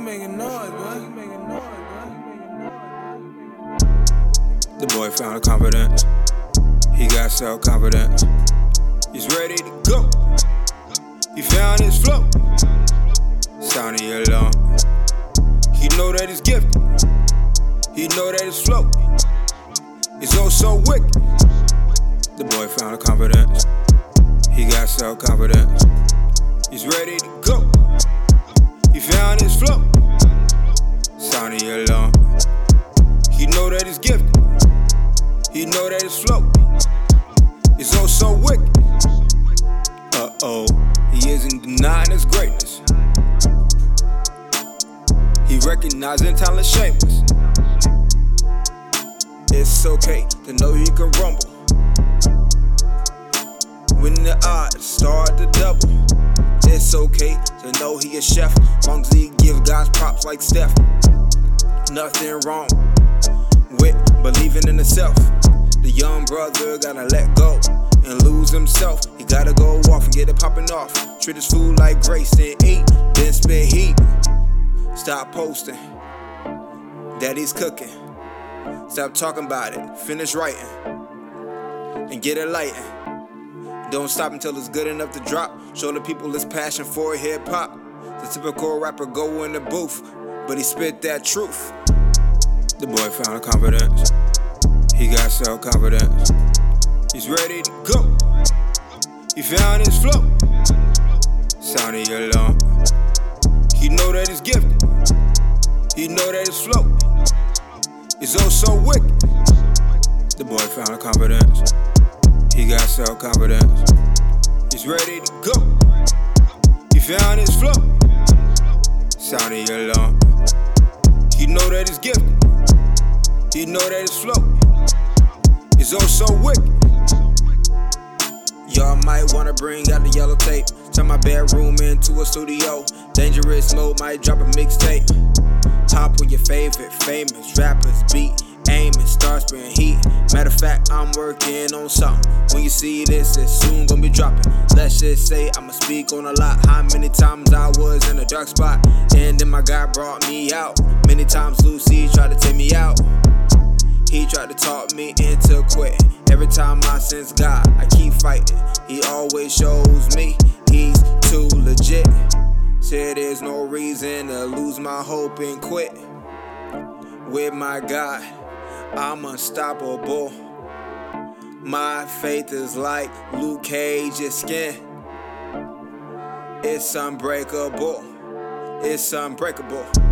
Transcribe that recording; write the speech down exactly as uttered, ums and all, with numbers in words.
making noise, boy. You making noise, boy. The boy found confidence. He got self-confidence. He's ready to go. He found his flow. Sound of your alarm. He know that he's gifted. He know that his flow is oh so wicked. The boy found confidence. He got self-confidence. He's ready to go. He found his flow. Sound of your alarm. He know that he's gifted. He know that his flow is oh so wicked. Uh-oh, he isn't denying his greatness. He recognizing talent shameless. It's okay to know he can rumble when the odds start to double. It's okay to know he a chef, long as he give guys props like Steph. Nothing wrong with believing in himself. The young brother gotta let go and lose himself. He gotta go off and get it popping off. Treat his food like grace, then eat, then spit heat. Stop posting that he's cooking. Stop talking about it, finish writing, and get it lighting. Don't stop until it's good enough to drop. Show the people his passion for hip-hop. The typical rapper go in the booth, but he spit that truth. The boy found confidence. He got self-confidence. He's ready to go. He found his flow. Sound of your alarm. He know that he's gifted. He know that his flow is oh so wicked. The boy found confidence. He got self-confidence. He's ready to go. He found his flow. Sound of your alarm. He know that he's gifted. He know that his flow is oh so wicked. Y'all might wanna bring out the yellow tape. Turn my bedroom into a studio. Dangerous mode, might drop a mixtape. Hop on your favorite famous rappers beat. Aim and start spraying heat. Matter of fact, I'm working on something. When you see this, it's soon gonna be dropping. Let's just say I'ma speak on a lot. How many times I was in a dark spot, and then my God brought me out. Many times Lucy tried to take me out. He tried to talk me into quitting. Every time I sense God, I keep fighting. He always shows me he's too legit. Said there's no reason to lose my hope and quit. With my God, I'm unstoppable. My faith is like Luke Cage's skin. It's unbreakable. It's unbreakable.